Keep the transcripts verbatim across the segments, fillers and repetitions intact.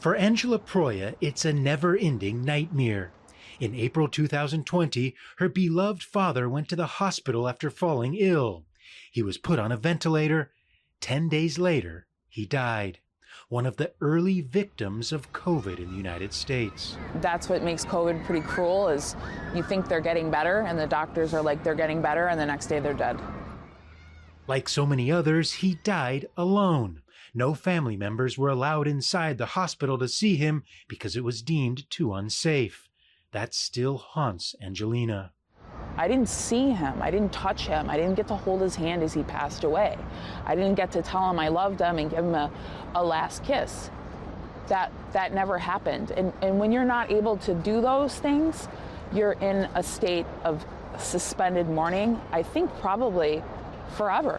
For Angela Proia, it's a never-ending nightmare. In April two thousand twenty, her beloved father went to the hospital after falling ill. He was put on a ventilator. Ten days later, he died. One of the early victims of COVID in the United States. That's what makes COVID pretty cruel, is you think they're getting better, and the doctors are like they're getting better, and the next day they're dead. Like so many others, he died alone. No family members were allowed inside the hospital to see him because it was deemed too unsafe. That still haunts Angelina. I didn't see him. I didn't touch him. I didn't get to hold his hand as he passed away. I didn't get to tell him I loved him and give him a, a last kiss. That that never happened. And, and when you're not able to do those things, you're in a state of suspended mourning, I think probably forever.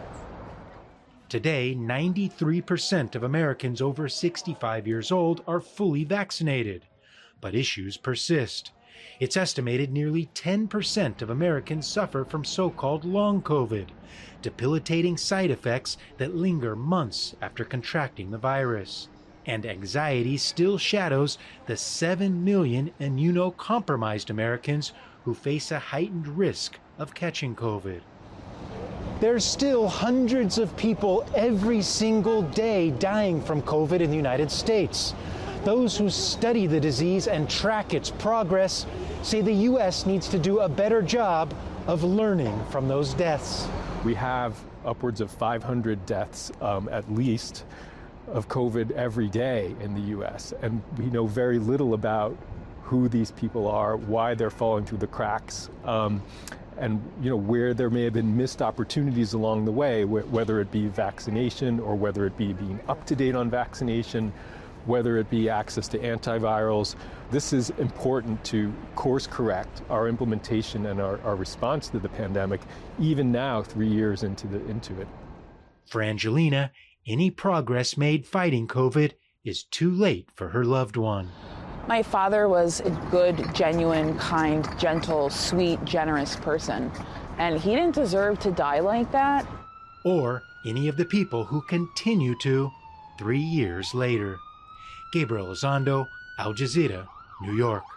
Today, ninety-three percent of Americans over sixty-five years old are fully vaccinated. But issues persist. It's estimated nearly ten percent of Americans suffer from so-called long COVID, debilitating side effects that linger months after contracting the virus. And anxiety still shadows the seven million immunocompromised Americans who face a heightened risk of catching COVID. There's still hundreds of people every single day dying from COVID in the United States. Those who study the disease and track its progress say the U S needs to do a better job of learning from those deaths. We have upwards of five hundred deaths, um, at least, of COVID every day in the U S, and we know very little about who these people are, why they're falling through the cracks, um, and you know where there may have been missed opportunities along the way, wh- whether it be vaccination or whether it be being up to date on vaccination, whether it be access to antivirals. This is important to course correct our implementation and our, our response to the pandemic, even now, three years into the into it. For Angelina, any progress made fighting COVID is too late for her loved one. My father was a good, genuine, kind, gentle, sweet, generous person, and he didn't deserve to die like that. Or any of the people who continue to three years later. Gabriel Elizondo, Al Jazeera, New York.